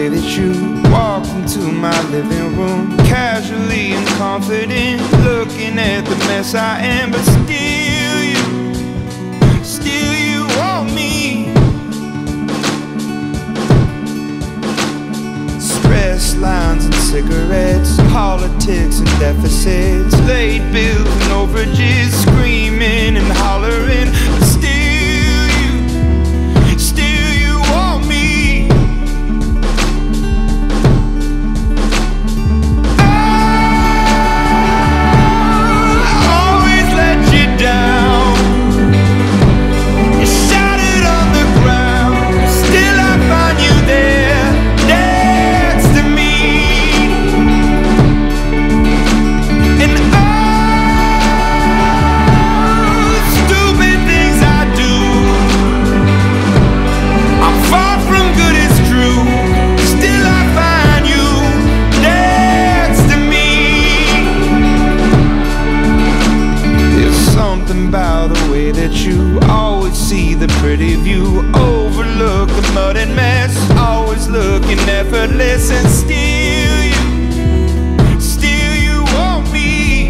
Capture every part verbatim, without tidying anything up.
way that you walked into my living room, casually and confident, looking at the mess I am. But still you, still you want me. Stress lines and cigarettes, politics and deficits, late bills and overages, screaming and hollering. But still you, still you want me. I always let you down. You shattered on the ground, still I find you there, next to me. And oh, stupid things I do, I'm far from good, it's true, still I find you next to me. There's something about the way that you always see the pretty view, overlook the mud and mess, always looking effortless. And still you, still you want me.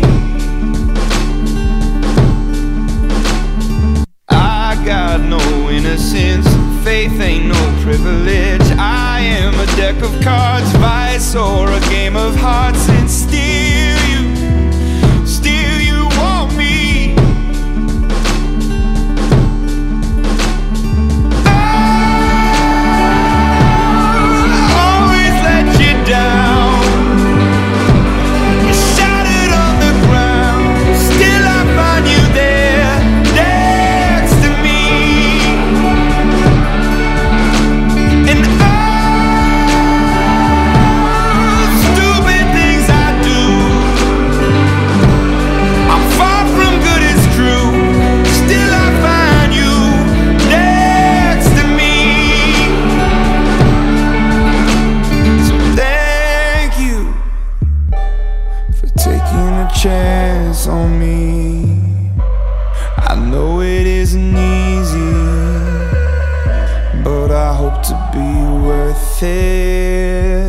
I got no innocence, faith ain't no privilege. I am a deck of cards, vice or a game of hearts. And still you, still you want me. I always let you down. You shattered on the ground, still I find you there, next to me. And oh, stupid things I do, I'm far from good, it's true, still I find you next to me. So thank you for taking a chance on me. I know it isn't easy, but I hope to be worth it.